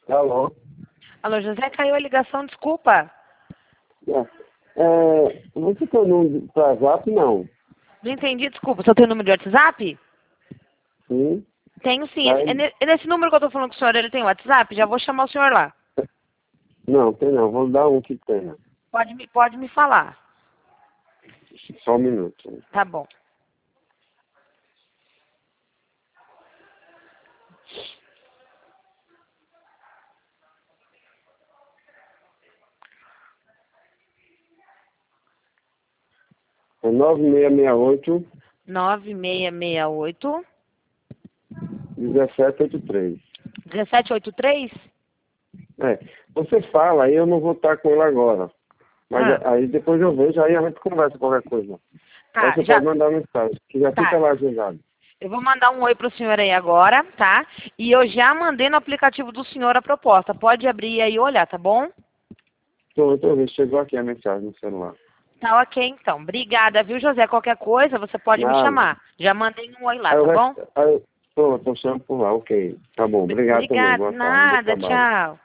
Alô? Alô, José, caiu a ligação, desculpa. Você tem o número para Zap? Não. Não entendi, desculpa. Você tem o número de WhatsApp? Sim? Tenho sim. Aí, É nesse número que eu tô falando com o senhor, ele tem WhatsApp? Já vou chamar o senhor lá. não, tem não. Vou dar um que tenha. Pode me falar. Só um minuto. Tá bom. É 9668 9668 1783. 1783? Você fala, aí eu não vou estar com ele agora. Mas Ah, aí depois eu vejo, aí a gente conversa qualquer coisa. Aí tá, você já. pode mandar mensagem, que já fica Tá. lá agendado. Eu vou mandar um oi pro senhor aí agora, tá? E eu já mandei no aplicativo do senhor a proposta. Pode abrir aí e olhar, tá bom? Tô vendo, chegou aqui a mensagem no celular. Tá ok, então. Obrigada, viu, José? Qualquer coisa, você pode me Nada. chamar. Já mandei um oi lá, Aí eu tá bom? tô chamando por lá, ok. Tá bom, obrigado também. Obrigada. Boa tarde, bom Nada, trabalho. tchau.